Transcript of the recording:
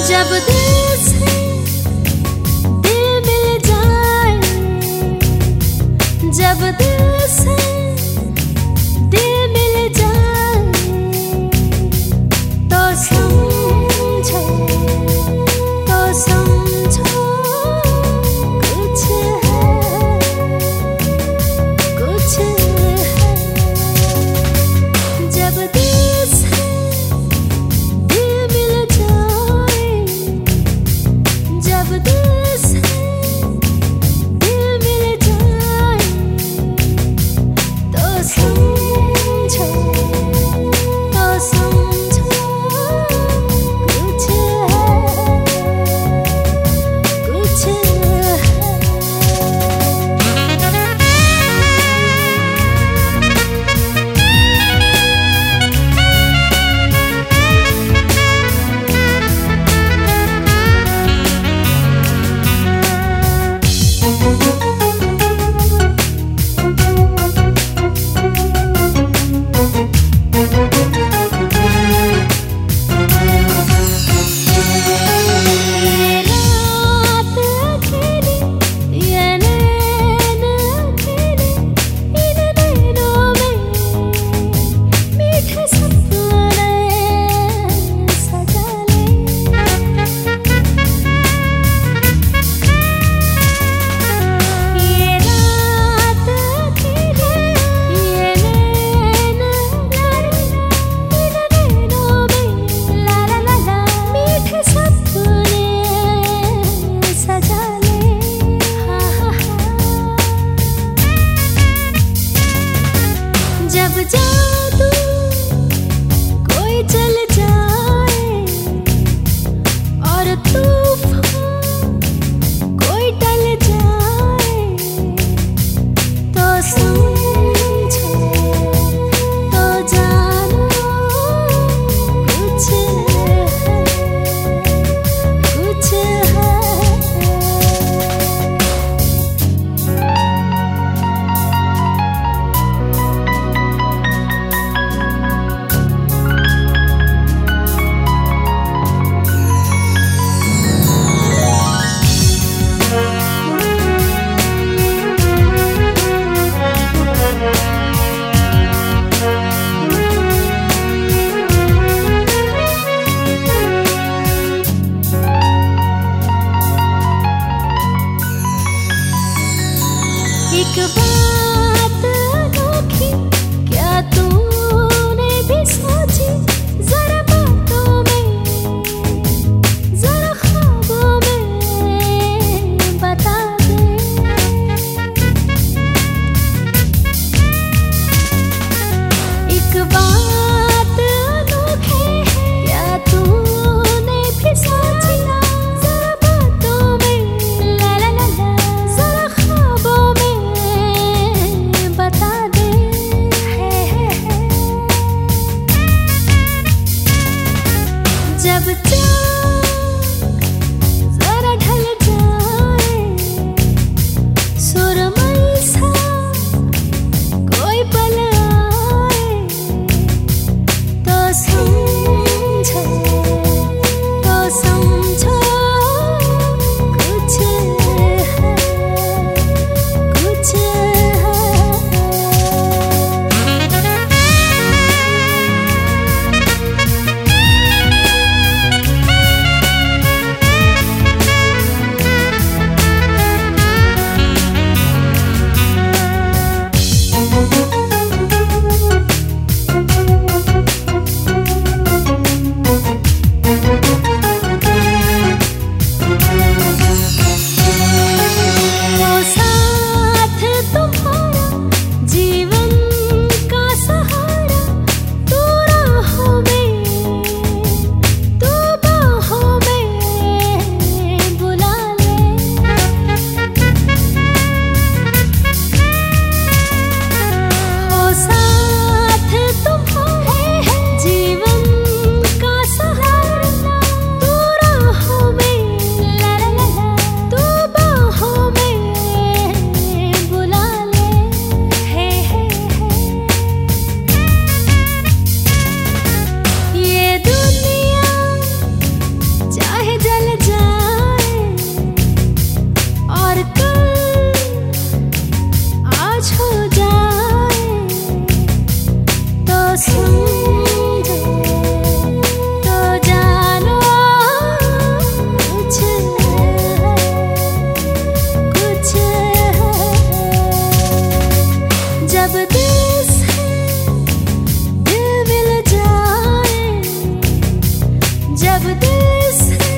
जब दिल से दिल मिल जाए, जब दिल से दिल मिल जाए, तो समझो, तो समझो कुछ है, कुछ है। जब दिल से दिल मिल जाए, जब दिल से दिल मिल जाए, तो समझो, तो समझो कुछ है, कुछ है। जब जादू कोई चल जाए और तूफान कोई टल जाए, तो समझो, तो जानो कुछ है, कुछ है। एक बात अनोखी क्या तूने भी सोची, जरा बातों में, जरा ख्वाबों में बता दे। एक बात अनोखी है क्या तूने भी सोची, जरा बातों में, ला ला ला ला, जरा ख्वाबों में बता दे। जब चाँद जरा ढल जाए, सुरमई सा कोई पल आए, तो समझो, तो समझो कुछ है, कुछ है। दिल से